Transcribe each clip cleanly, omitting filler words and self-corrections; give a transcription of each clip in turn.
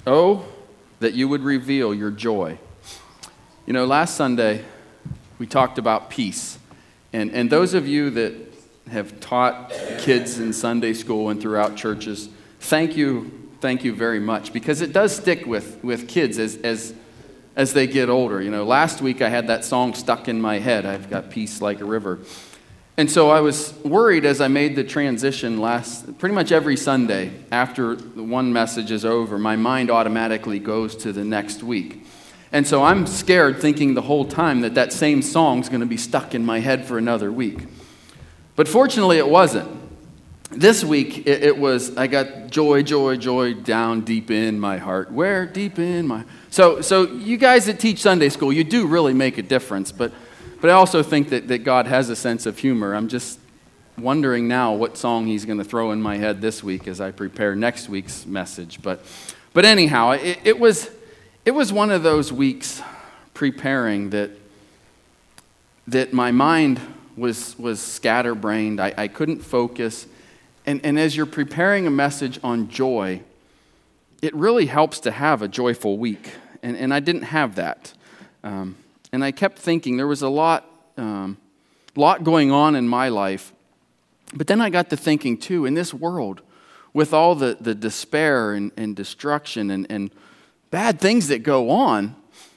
Oh, that you would reveal your joy. You know, last Sunday, we talked about peace. And those of you that have taught kids in Sunday school and throughout churches, thank you very much, because it does stick with kids as they get older. You know, last week I had that song stuck in my head, I've got peace like a river. And so I was worried as I made the transition pretty much every Sunday after the one message is over, my mind automatically goes to the next week. And so I'm scared thinking the whole time that same song's going to be stuck in my head for another week. But fortunately it wasn't. This week it was, I got joy, joy, joy down deep in my heart. Where? Deep in my... So you guys that teach Sunday school, you do really make a difference, but I also think that God has a sense of humor. I'm just wondering now what song he's going to throw in my head this week as I prepare next week's message. But anyhow, it was one of those weeks preparing that my mind was scatterbrained. I couldn't focus. And as you're preparing a message on joy, it really helps to have a joyful week. And I didn't have that. And I kept thinking there was a lot going on in my life. But then I got to thinking, too, in this world, with all the despair and destruction and bad things that go on,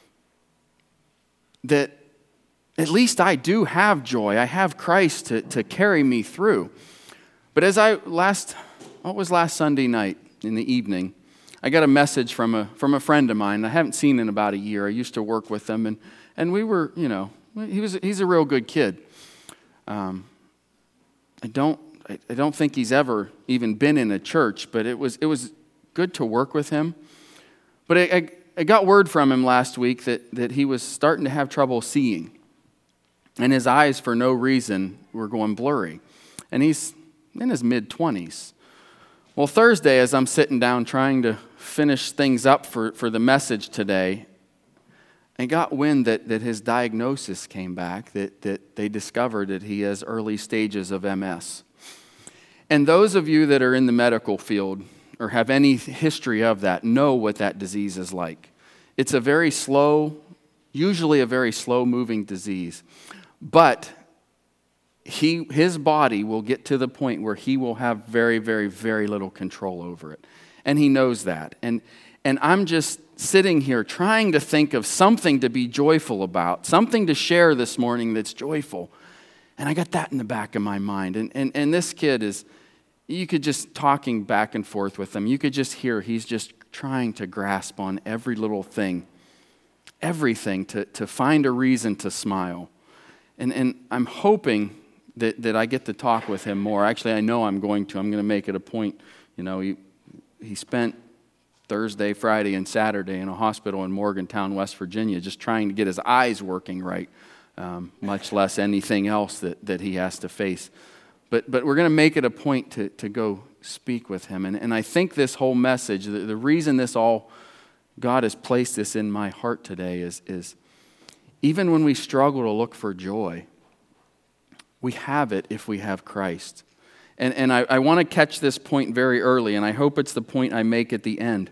that at least I do have joy. I have Christ to carry me through. But as last Sunday night in the evening, I got a message from a friend of mine I haven't seen in about a year. I used to work with him, and we were, you know, he's a real good kid. I don't think he's ever even been in a church, but it was good to work with him. But I got word from him last week that he was starting to have trouble seeing, and his eyes for no reason were going blurry, and he's in his mid-20s. Well, Thursday, as I'm sitting down trying to finish things up for the message today, I got wind that his diagnosis came back, that they discovered that he has early stages of MS. And those of you that are in the medical field or have any history of that know what that disease is like. It's usually a very slow-moving disease. But his body will get to the point where he will have very, very, very little control over it. And he knows that. And I'm just sitting here trying to think of something to be joyful about, something to share this morning that's joyful. And I got that in the back of my mind. And this kid is, you could just talking back and forth with him, you could just hear he's just trying to grasp on every little thing, everything to find a reason to smile. And I'm hoping that I get to talk with him more. Actually, I know I'm going to. I'm going to make it a point. You know, he spent Thursday, Friday, and Saturday in a hospital in Morgantown, West Virginia, just trying to get his eyes working right, much less anything else that he has to face. But we're going to make it a point to go speak with him. And I think this whole message, the reason God has placed this in my heart today is even when we struggle to look for joy, we have it if we have Christ. And I want to catch this point very early, and I hope it's the point I make at the end.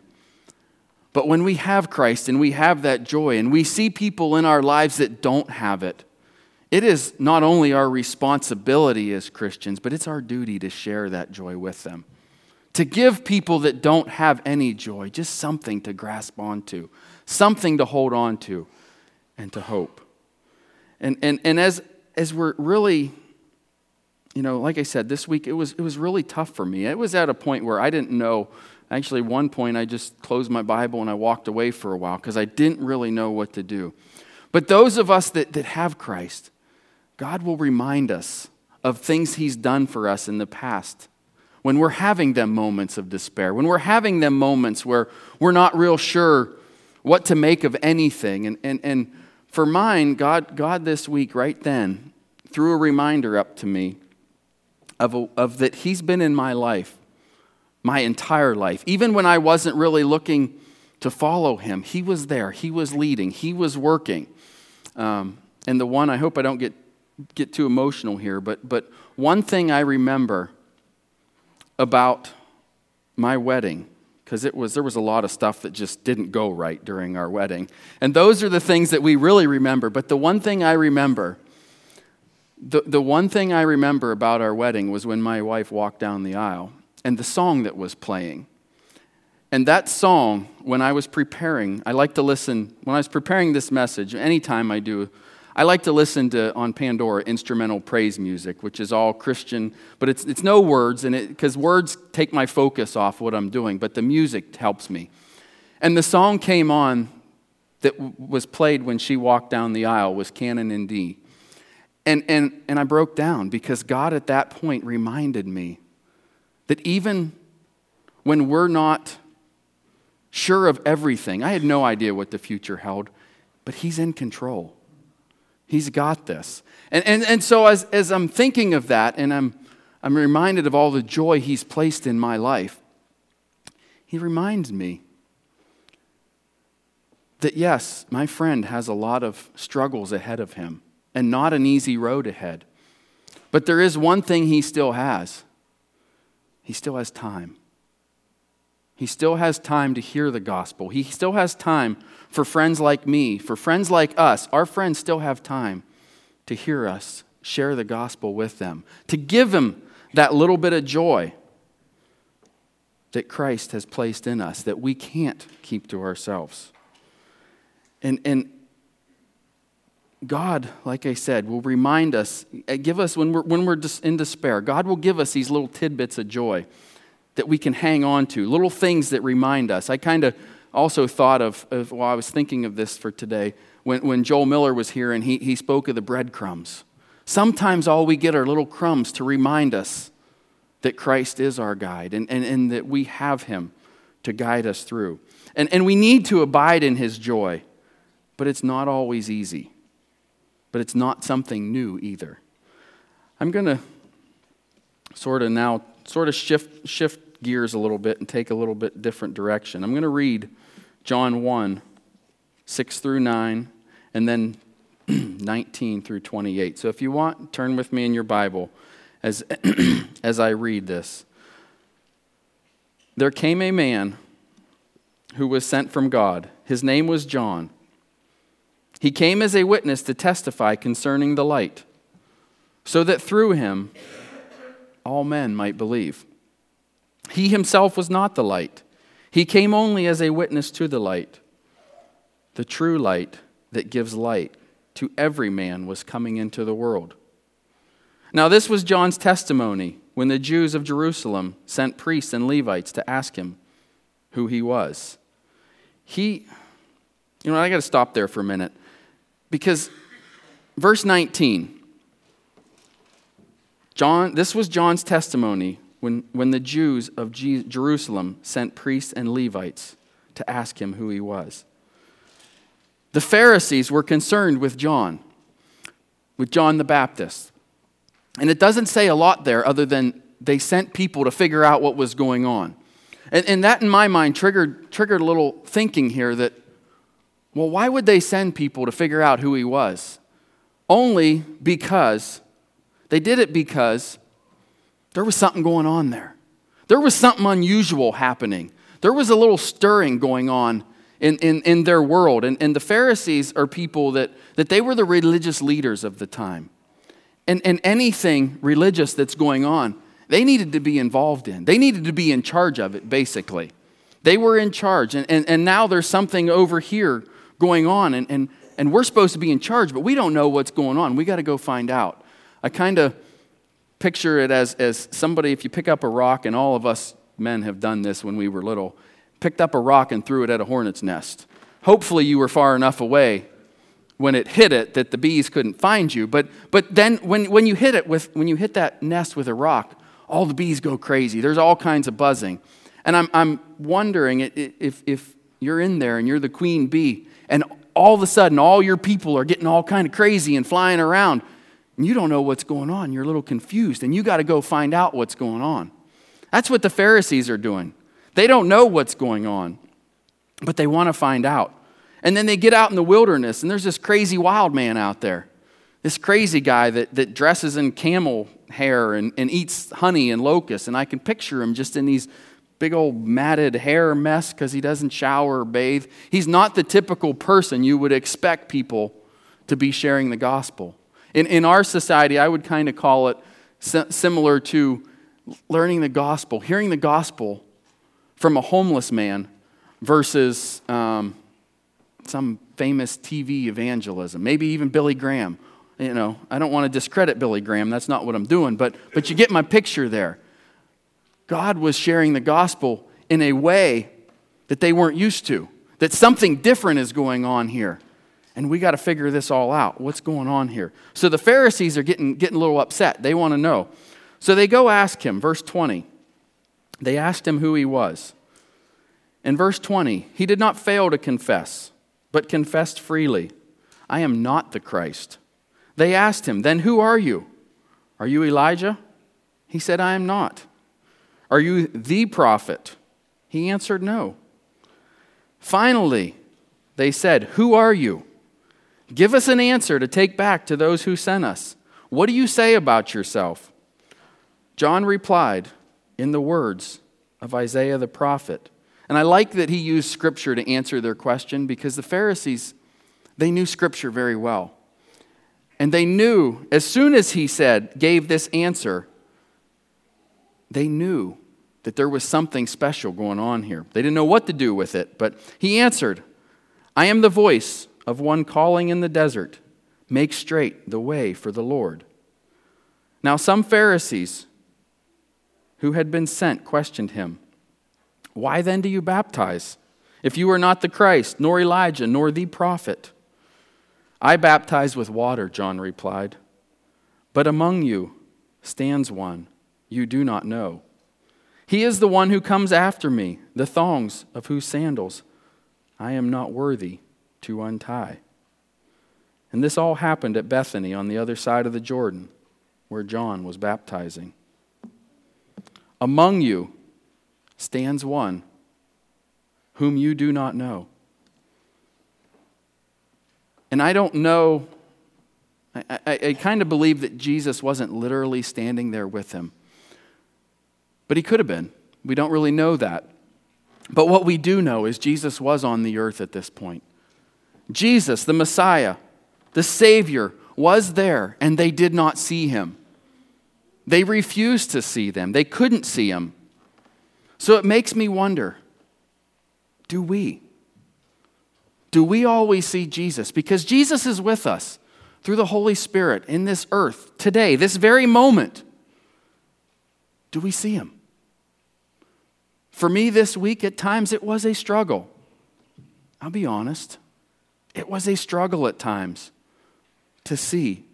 But when we have Christ and we have that joy, and we see people in our lives that don't have it, it is not only our responsibility as Christians, but it's our duty to share that joy with them. To give people that don't have any joy just something to grasp onto, something to hold on to, and to hope. And as we're really, you know, like I said, this week it was really tough for me. It was at a point where I didn't know. Actually, one point I just closed my Bible and I walked away for a while because I didn't really know what to do. But those of us that have Christ, God will remind us of things He's done for us in the past. When we're having them moments of despair, when we're having them moments where we're not real sure what to make of anything. And for mine, God this week, right then, threw a reminder up to me of that He's been in my life, my entire life. Even when I wasn't really looking to follow Him, He was there. He was leading. He was working. And the one, I hope I don't get too emotional here, but one thing I remember about my wedding, because there was a lot of stuff that just didn't go right during our wedding. And those are the things that we really remember. But the one thing I remember, the one thing I remember about our wedding was when my wife walked down the aisle and the song that was playing. And that song, when I was preparing this message, anytime I do, I like to listen to, on Pandora, instrumental praise music, which is all Christian, but it's no words, because words take my focus off what I'm doing, but the music helps me. And the song came on that was played when she walked down the aisle was Canon in D. And I broke down because God at that point reminded me that even when we're not sure of everything, I had no idea what the future held, but He's in control. He's got this. And so as I'm thinking of that, and I'm reminded of all the joy He's placed in my life, He reminds me that yes, my friend has a lot of struggles ahead of him and not an easy road ahead. But there is one thing he still has. He still has time. He still has time to hear the gospel. He still has time for friends like me, for friends like us. Our friends still have time to hear us share the gospel with them, to give them that little bit of joy that Christ has placed in us that we can't keep to ourselves. And God, like I said, will remind us, give us when we're in despair, God will give us these little tidbits of joy that we can hang on to, little things that remind us. I kind of also thought of while I was thinking of this for today, when Joel Miller was here and he spoke of the breadcrumbs. Sometimes all we get are little crumbs to remind us that Christ is our guide and that we have Him to guide us through. And we need to abide in His joy, but it's not always easy. But it's not something new either. I'm going to sort of shift gears a little bit and take a little bit different direction. I'm going to read John 1, 6 through 9, and then 19 through 28. So if you want, turn with me in your Bible as I read this. There came a man who was sent from God. His name was John. He came as a witness to testify concerning the light, so that through him all men might believe. He himself was not the light. He came only as a witness to the light. The true light that gives light to every man was coming into the world. Now this was John's testimony when the Jews of Jerusalem sent priests and Levites to ask him who he was. I got to stop there for a minute. Because verse 19, this was John's testimony when the Jews of Jerusalem sent priests and Levites to ask him who he was. The Pharisees were concerned with John the Baptist. And it doesn't say a lot there other than they sent people to figure out what was going on. And that in my mind triggered a little thinking here that, well, why would they send people to figure out who he was? Only because they did it because there was something going on there. There was something unusual happening. There was a little stirring going on in their world. And the Pharisees are people that they were the religious leaders of the time. And anything religious that's going on, they needed to be involved in. They needed to be in charge of it, basically. They were in charge. And now there's something over here going on. And we're supposed to be in charge, but we don't know what's going on. We got to go find out. I kind of picture it as somebody, if you pick up a rock, and all of us men have done this when we were little, picked up a rock and threw it at a hornet's nest. Hopefully you were far enough away when it hit it that the bees couldn't find you. But then when you hit that nest with a rock, all the bees go crazy. There's all kinds of buzzing. And I'm wondering if you're in there and you're the queen bee, and all of a sudden all your people are getting all kind of crazy and flying around, and you don't know what's going on. You're a little confused, and you got to go find out what's going on. That's what the Pharisees are doing. They don't know what's going on, but they want to find out. And then they get out in the wilderness, and there's this crazy wild man out there. This crazy guy that dresses in camel hair and eats honey and locusts. And I can picture him just in these big old matted hair mess because he doesn't shower or bathe. He's not the typical person you would expect people to be sharing the gospel. In our society, I would kind of call it similar to learning the gospel, hearing the gospel from a homeless man versus some famous TV evangelism, maybe even Billy Graham. You know, I don't want to discredit Billy Graham. That's not what I'm doing, but you get my picture there. God was sharing the gospel in a way that they weren't used to, that something different is going on here. And we got to figure this all out. What's going on here? So the Pharisees are getting a little upset. They want to know. So they go ask him, verse 20. They asked him who he was. In verse 20, he did not fail to confess, but confessed freely, I am not the Christ. They asked him, then who are you? Are you Elijah? He said, I am not. Are you the prophet? He answered, no. Finally, they said, who are you? Give us an answer to take back to those who sent us. What do you say about yourself? John replied in the words of Isaiah the prophet. And I like that he used Scripture to answer their question because the Pharisees, they knew Scripture very well. And they knew, as soon as he gave this answer, they knew that there was something special going on here. They didn't know what to do with it, but he answered, I am the voice of one calling in the desert, make straight the way for the Lord. Now some Pharisees who had been sent questioned him, why then do you baptize, if you are not the Christ, nor Elijah, nor the prophet? I baptize with water, John replied, but among you stands one you do not know. He is the one who comes after me, the thongs of whose sandals I am not worthy to untie. And this all happened at Bethany on the other side of the Jordan, where John was baptizing. Among you stands one whom you do not know. And I don't know, I kind of believe that Jesus wasn't literally standing there with him. But he could have been. We don't really know that. But what we do know is Jesus was on the earth at this point. Jesus, the Messiah, the Savior, was there, and they did not see him. They refused to see them. They couldn't see him. So it makes me wonder, do we? Do we always see Jesus? Because Jesus is with us through the Holy Spirit in this earth today, this very moment. Do we see him? For me this week, at times it was a struggle. I'll be honest. It was a struggle at times to see.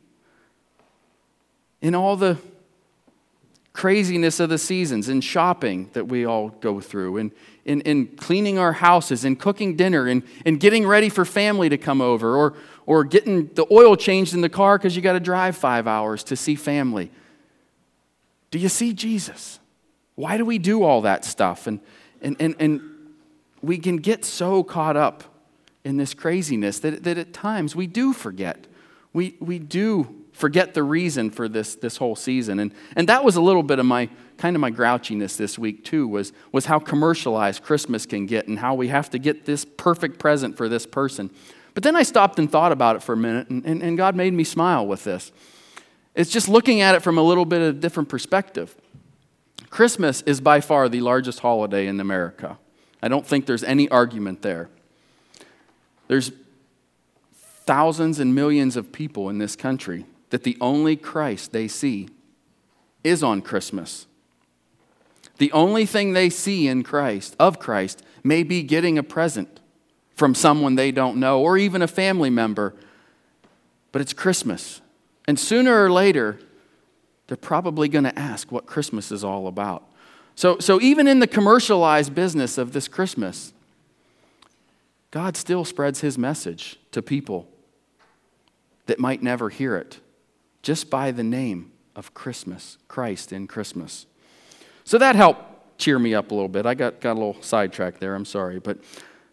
In all the craziness of the seasons, in shopping that we all go through, in cleaning our houses, in cooking dinner, and getting ready for family to come over, or getting the oil changed in the car because you got to drive 5 hours to see family. Do you see Jesus? Why do we do all that stuff? And we can get so caught up in this craziness that at times we do forget. We do forget the reason for this whole season. And that was a little bit of my grouchiness this week too, was how commercialized Christmas can get and how we have to get this perfect present for this person. But then I stopped and thought about it for a minute, and God made me smile with this. It's just looking at it from a little bit of a different perspective. Christmas is by far the largest holiday in America. I don't think there's any argument there. There's thousands and millions of people in this country that the only Christ they see is on Christmas. The only thing they see in Christ, of Christ, may be getting a present from someone they don't know or even a family member, but it's Christmas. And sooner or later, they're probably going to ask what Christmas is all about. So even in the commercialized business of this Christmas, God still spreads his message to people that might never hear it just by the name of Christmas, Christ in Christmas. So that helped cheer me up a little bit. I got a little sidetracked there, I'm sorry. But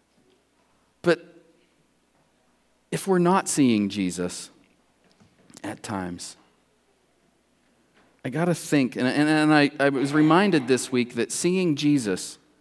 if we're not seeing Jesus at times, I got to think, and I was reminded this week that seeing Jesus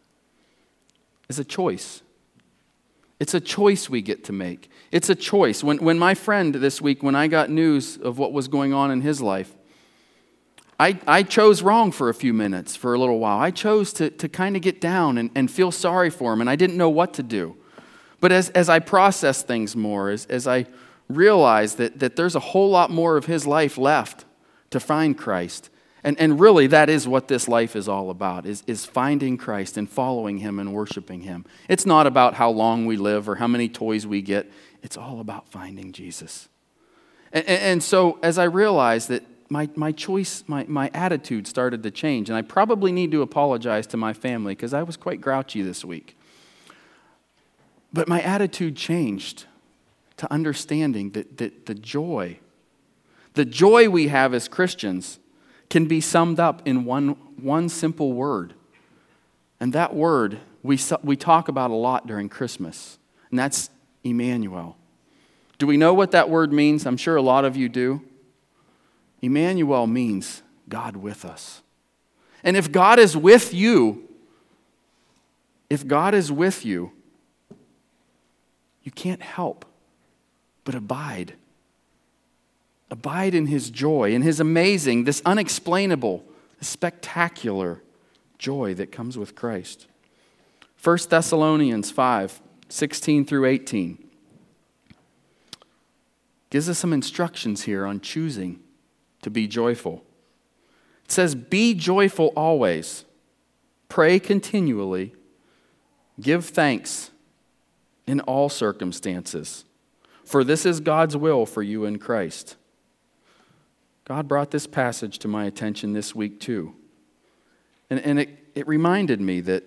is a choice. It's a choice we get to make. It's a choice. When my friend this week, when I got news of what was going on in his life, I chose wrong for a few minutes, for a little while. I chose to kind of get down and feel sorry for him, and I didn't know what to do. But as I process things more, as I realize that there's a whole lot more of his life left to find Christ, and really that is what this life is all about, is finding Christ and following him and worshiping him. It's not about how long we live or how many toys we get. It's all about finding Jesus. And so as I realized that my choice, my attitude started to change. And I probably need to apologize to my family because I was quite grouchy this week. But my attitude changed to understanding that the joy we have as Christians can be summed up in one simple word. And that word we talk about a lot during Christmas. And that's Emmanuel. Do we know what that word means? I'm sure a lot of you do. Emmanuel means God with us. And if God is with you, you can't help but abide. Abide in his joy, in his amazing, this unexplainable, this spectacular joy that comes with Christ. 1 Thessalonians 5:16 through 18 gives us some instructions here on choosing to be joyful. It says, "Be joyful always, pray continually, give thanks in all circumstances, for this is God's will for you in Christ." God brought this passage to my attention this week too. And it reminded me that,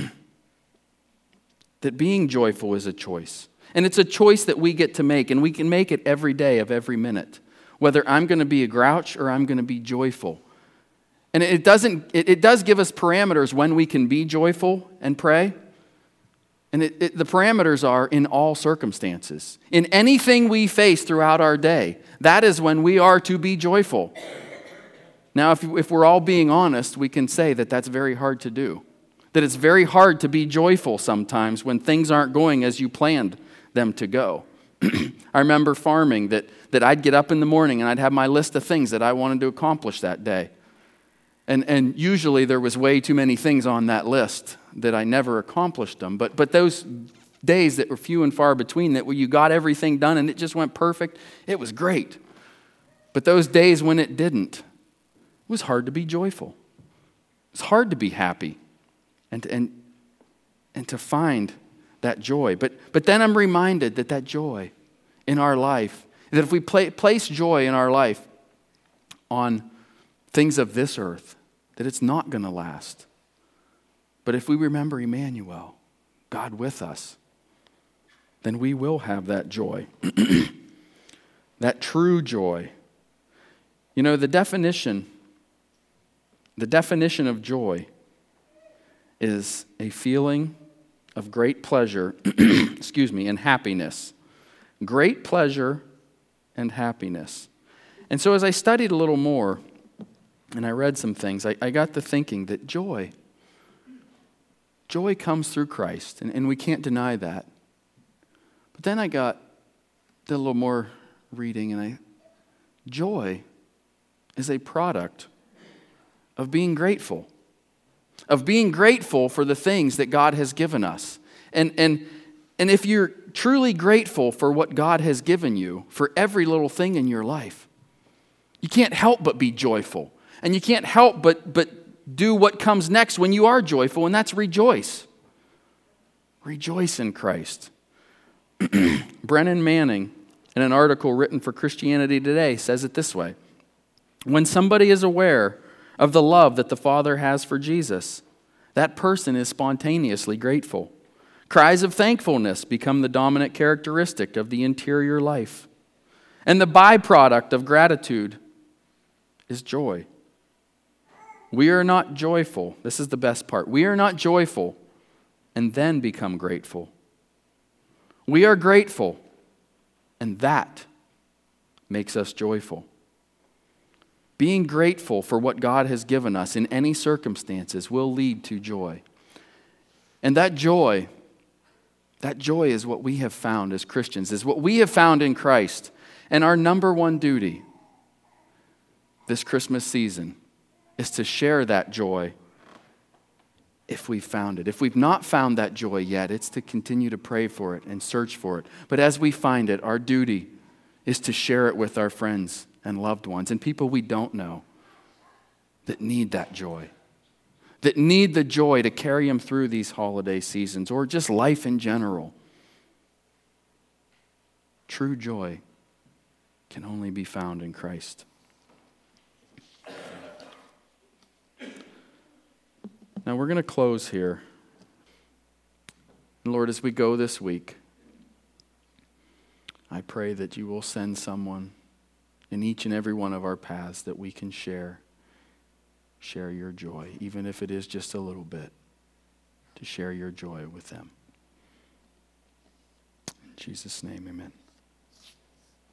that being joyful is a choice. And it's a choice that we get to make, and we can make it every day of every minute. Whether I'm going to be a grouch or I'm going to be joyful. And it does give us parameters when we can be joyful and pray. And the parameters are in all circumstances. In anything we face throughout our day, that is when we are to be joyful. Now, if we're all being honest, we can say that that's very hard to do. That it's very hard to be joyful sometimes when things aren't going as you planned them to go. I remember farming that I'd get up in the morning and I'd have my list of things that I wanted to accomplish that day. And usually there was way too many things on that list that I never accomplished them. But those days that were few and far between, that where you got everything done and it just went perfect, it was great. But those days when it didn't, it was hard to be joyful. It's hard to be happy and to find that joy. But then I'm reminded that joy in our life, that if we place joy in our life on things of this earth, that it's not going to last. But if we remember Emmanuel, God with us, then we will have that joy. That true joy. You know, the definition of joy is a feeling of great pleasure, and happiness. Great pleasure and happiness. And so as I studied a little more, and I read some things, I got to thinking that joy comes through Christ, and we can't deny that. But then I did a little more reading, and joy is a product of being grateful. Of being grateful for the things that God has given us. And if you're truly grateful for what God has given you, for every little thing in your life, you can't help but be joyful. And you can't help but do what comes next when you are joyful, and that's rejoice. Rejoice in Christ. Brennan Manning, in an article written for Christianity Today, says it this way. When somebody is aware of the love that the Father has for Jesus, that person is spontaneously grateful. Cries of thankfulness become the dominant characteristic of the interior life. And the byproduct of gratitude is joy. We are not joyful. This is the best part. We are not joyful and then become grateful. We are grateful, and that makes us joyful. Being grateful for what God has given us in any circumstances will lead to joy. And that joy is what we have found as Christians, is what we have found in Christ. And our number one duty this Christmas season is to share that joy if we've found it. If we've not found that joy yet, it's to continue to pray for it and search for it. But as we find it, our duty is to share it with our friends and loved ones and people we don't know that need that joy, that need the joy to carry them through these holiday seasons or just life in general. True joy can only be found in Christ. Now we're going to close here. And Lord, as we go this week, I pray that you will send someone in each and every one of our paths that we can share your joy, even if it is just a little bit, to share your joy with them. In Jesus' name, amen.